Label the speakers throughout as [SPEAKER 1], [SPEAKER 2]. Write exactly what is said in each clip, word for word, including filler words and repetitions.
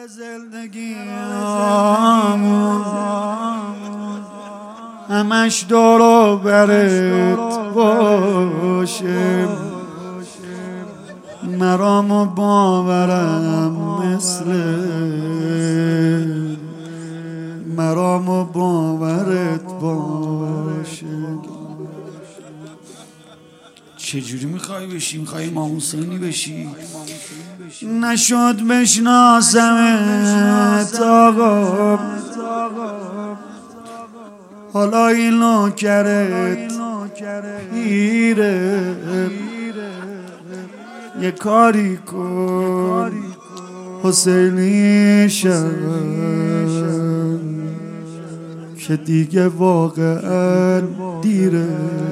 [SPEAKER 1] زندگیامون همش دور و برت باشه، مرام و باورم مثل مرام و باورت باشه. چجوری میخوای بشی؟ میخوای امام حسینی بشی؟ نشد بشناسمت آقا، حالا این نوکرت پیره، یه کاری کن حسینی شد که دیگه واقعا دیره،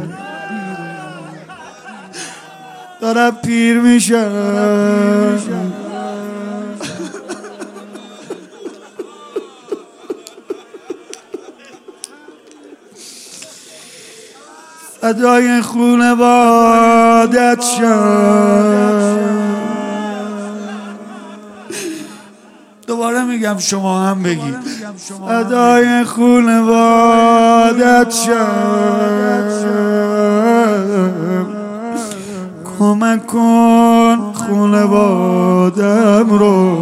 [SPEAKER 1] دارم پیر میشم. فدای خونوادت شم. دوباره میگم شما هم بگید فدای خونوادت شم. کمک کن خونوادم رو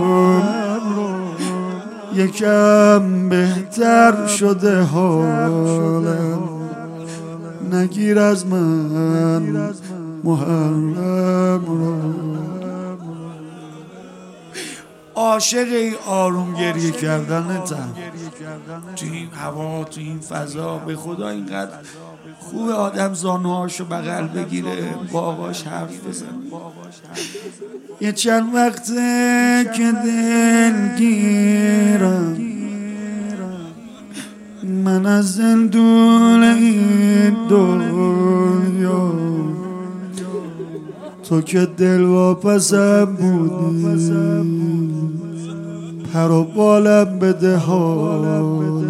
[SPEAKER 1] یکم بهتر شده حالم، نگیر از من محرم رو. عاشق این آروم گریه کردنتم تو این هوا، تو این فضا. به خدا اینقدر خوب آدم زانوهاشو بغل بگیره، با آقاش حرف بزنه. یه چند وقته که دلگیرم من از زندون این دنیا، تو که دلواپسم بودی پر و بالم بده حالا.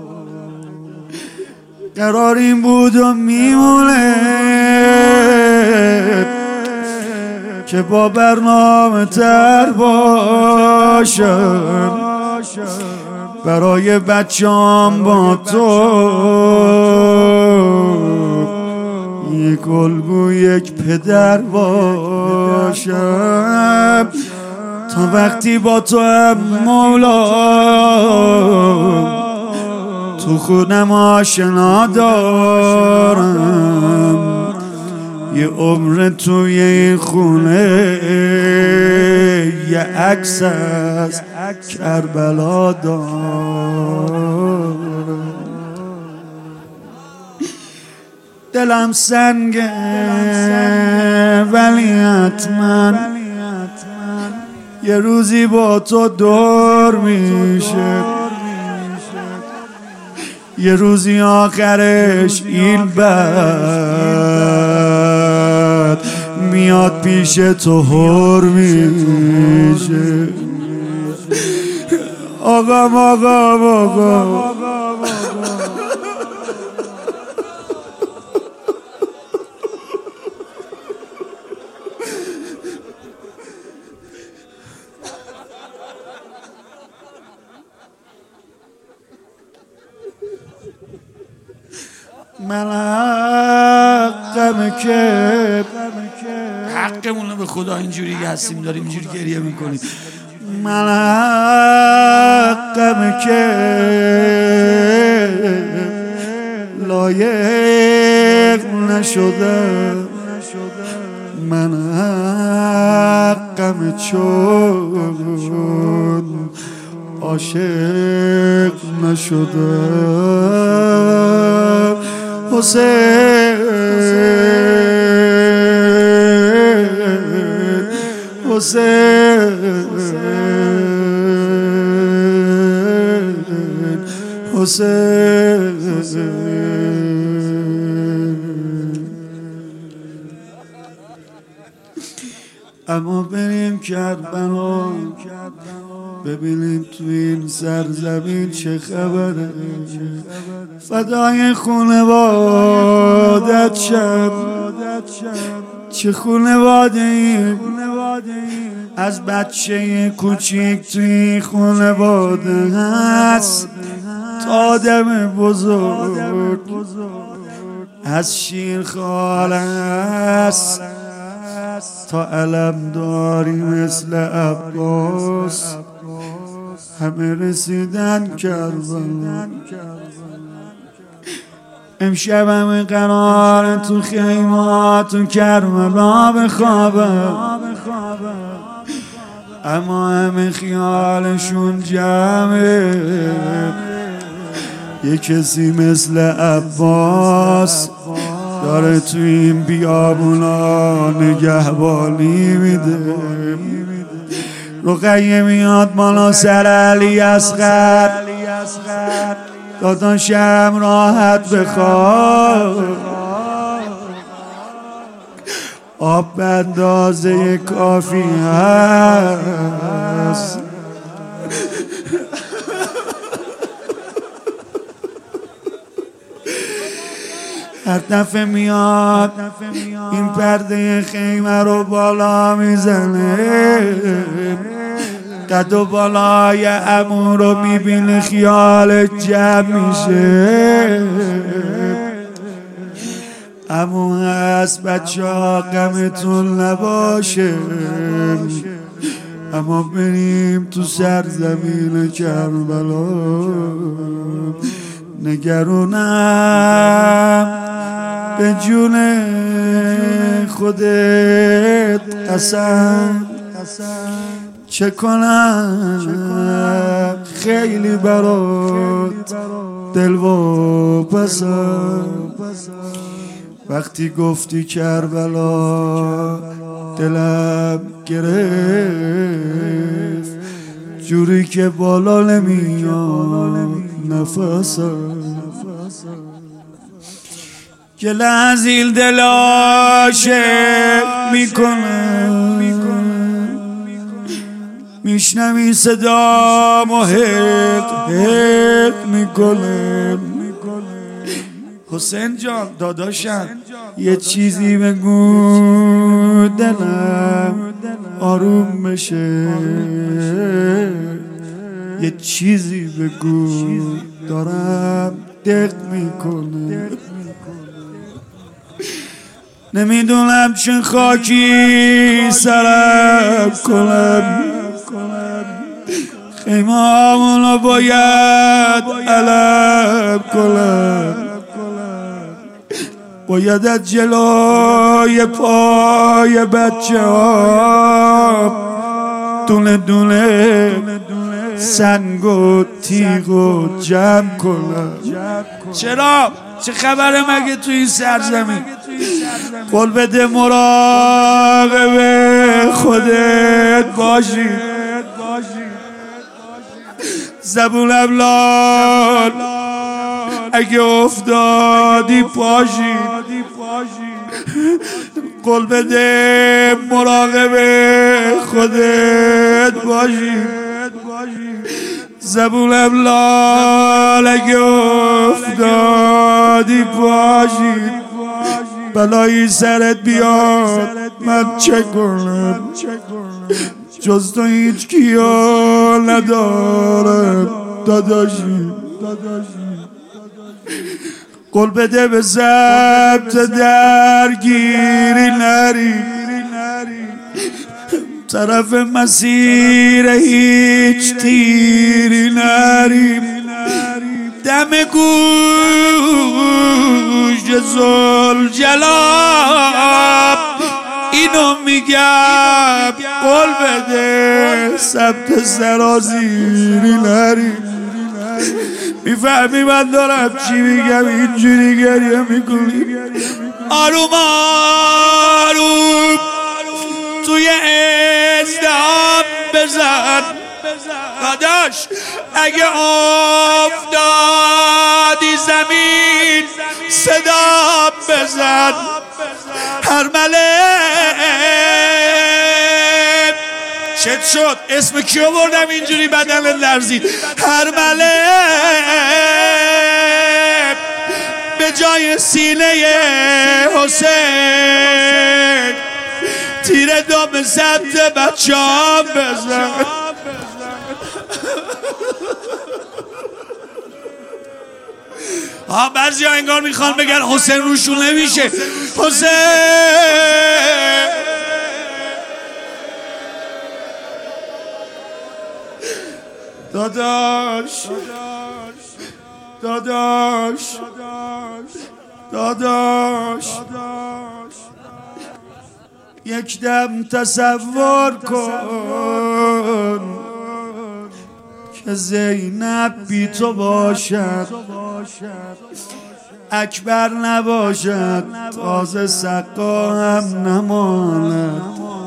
[SPEAKER 1] قرار این بود و میمونه که با برنامه تر باشم برای بچه‌ام، با تو یک الگو یک پدر باشم، تا وقتی با تو هم مولا تو خونم آشنا دارم، یه عمر توی این خونه یه عکس از کربلا دارم. دلم سنگه ولی حتما یه روزی با تو دور میشه، یه روزی آخرش این بعد میاد پیش تو هر میشه. آقا آقا آقا من حقمه که حقمونه به خدا اینجوری هستیم داریم اینجوری گریه میکنیم. من حقمه که لایق نشدم، من حقمه چون عاشق نشدم. حسین حسین حسین اما بریم کربلا ببینیم تو این سرزمین چه خبره. فدای خونوادت شم، چه خونواده ایم از بچه کوچیک توی خانواده هست تا آدم بزرگ، از شیر خاله هست تا علمداری مثل عباس، همه رسیدن کربلا. امشب همه قرار تو خیمات تو کربلا بخوابه، اما همه خیالشون جمعه یه کسی مثل عباس داره تو این بیابونا نگهبانی میده. رقیه میاد بالا سر علی اصغر، داداشم راحت بخواب، آب به اندازه کافی هست. هر دفعه میاد این پرده خیمه رو بالا میزنه، قد و بالای عمو رو میبینه خیال جمع میشه. عمو هست بچه ها غمتون نباشه، اما بریم تو سرزمین کربلا. نگرونم به جون خودت قسم، چه کنم خیلی برات دل و پسم. وقتی گفتی کربلا دلم گرفت، جوری که بالا نمیاد نفسم. که لحظیل دل عاشق میکنم، میشنوی صدام و حق حق میکنم. حسین جان داداشم یه چیزی بگو دلم آروم بشه، یه چیزی بگو دارم دق میکنه. نمیدونم چه خاکی سرم کنم، خیمه هامونو باید علم کنم، باید از جلوی پای بچه ها دونه دونه سنگ و تیغ و جمع کنم. چرا؟ چه خبره مگه تو این سرزمین؟ قول بده مراقب خودت باشی، زبونم لال اگه افتادی پاشی. قول بده مراقب خودت باشی، زبونم لال اگه افتادی پاشی. بلایی سرت بیاد من چه کنم، جز تو هیچ کیا ندارم داداشی. قول بده به ضبط درگیری نری، طرف مسیر هیچ تیری نری. دم گوش ذوالجلال اینو میگم، قول بده ثبت سرازیری نری. میفهمی من دارم چی میگم؟ اینجوری گریه میکنی. آروم آروم توی ازدهام بزن داداش، اگه افتادی زمین صدا بزن. هر ملک چت شد؟ اسم کیو بردم اینجوری بدن لرزید؟ هر ملک به جای سینه حسین تیر دام سمت بچه هم بزن. ها بعضی ها انگار میخوان بگن حسین روشون نمیشه. حسین داداش داداش داداش یک دم تصور کن که زینب بی تو باشد، اکبر نباشد، تازه سقا هم نماند.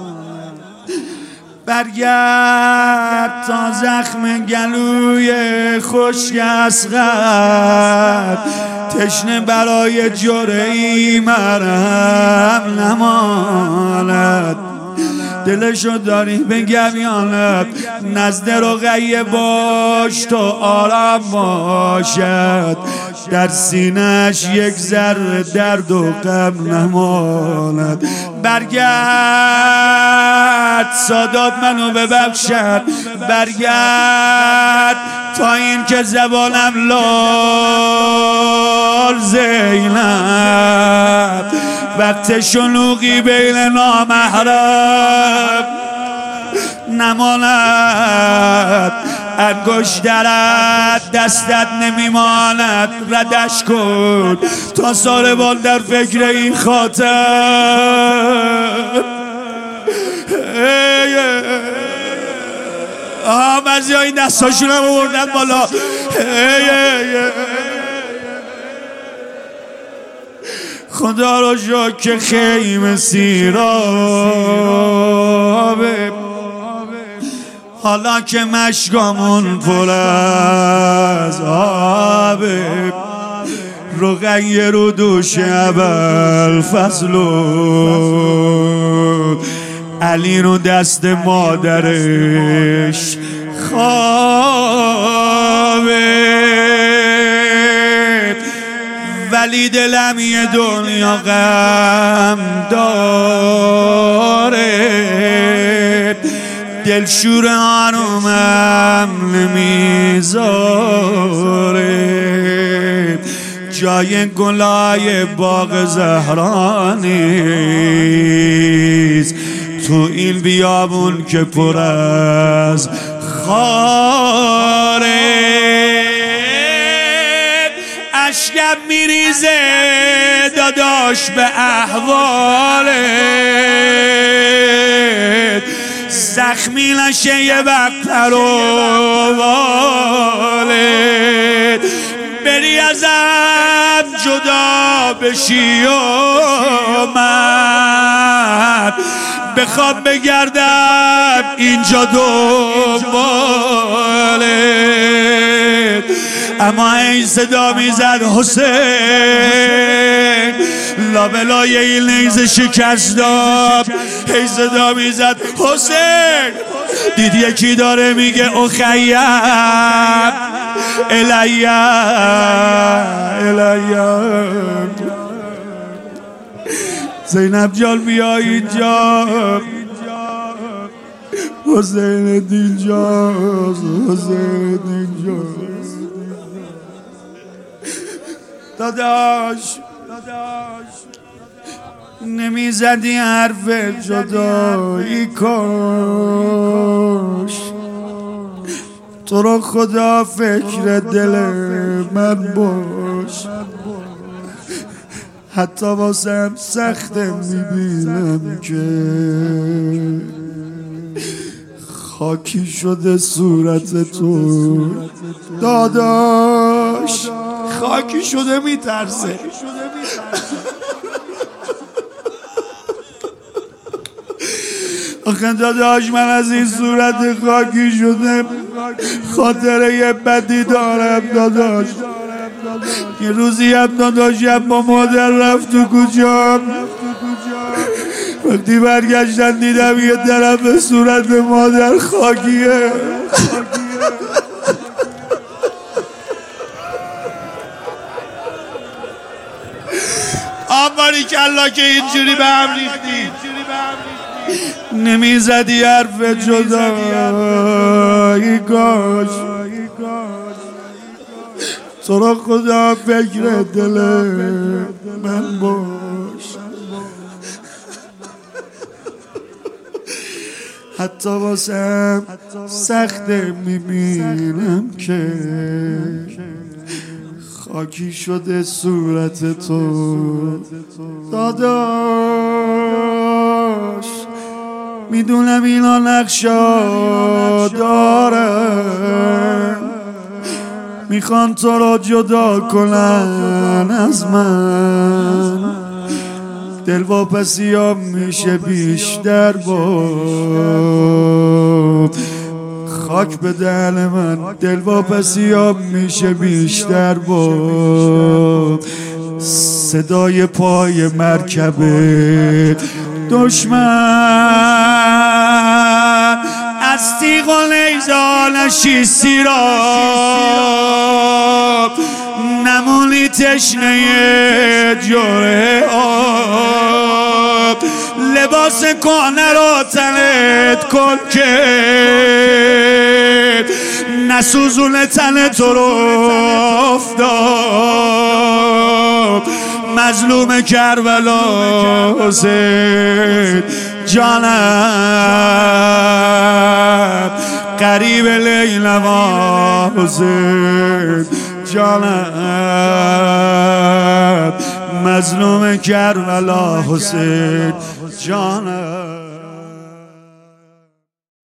[SPEAKER 1] برگرد تا زخم گلوی خشک اصغر، تشنه برای جرعی مرهم نماند. دلشو داری بگم یانت، نزد رقیه باش تو آرام باشد، در سینه‌اش یک ذره درد و غم نماند. برگرد سادات منو ببخشد، برگرد تا این که زبانم لال زینب، وقت شلوغی بین نامحرم نماند. انگشترت دستت نمیماند، ردش کن تا ساربان در فکر این خاطر. آها بعضی ها این دستاشون هم بردن بالا. خدا رو شکر که خیمه سیرابه، حالا که مشکامون پر از آبه. رقیه رو دوش ابوالفضل و علی رو دست مادرش خوابه. ولی دلم یه دنیا غم داره، دلشور آرومم نمیذاره. جای گلای باغ زهرا نیست تو این بیابون که پر از خاره. اشکم میریزه داداش به احوالت، زخمی نشه یه وقت روالت، بری ازم جدا بشی و من بخوام بگردم اینجا دنبالت. اما این صدا میزد حسین، لابلای این نیزه شکست داد. این صدا میزد حسین، دید یکی داره میگه اخیم الیم الیم. زینب جان بیا اینجا، حسین دینجاست، حسین دینجاست. داداش نمیزدی حرف جدایی کاش، تو رو خدا فکر دل من باش. حتی واسم سخته میبینم که خاکی شده صورت تو داداش، خاکی شده میترسه. آخه داداش من از این صورت خاکی شده خاطره یه بدی دارم داداش. یه روزی هم داداشم با مادر رفت تو کوچه‌ام، وقتی برگشتن دیدم یه طرف صورت مادر خاکیه. آماری کلا که اینجوری به هم ریختی. نمیزدی حرف جدایی کاش تو را خدا فکر دل من باش. حتی واسم سخته میبینم که خاکی شده صورت تو داداش. میدونم اینا نقشا دارن میخوان تو را جدا کنن از من. دلواپسی ها میشه بیشتر با خاک به دهن من. دلواپسی ها میشه بیشتر با صدای پای مرکب دشمن از تیغ و نیزانشی سیراب نمونی تشنه جوره آب. لباس کهنه رو تنت کن که نسوزونه تن تو رو آفتاب. مظلوم کربلا حسین جانم قریب لیلما حسین جانم مظلوم کربلا حسین جانم.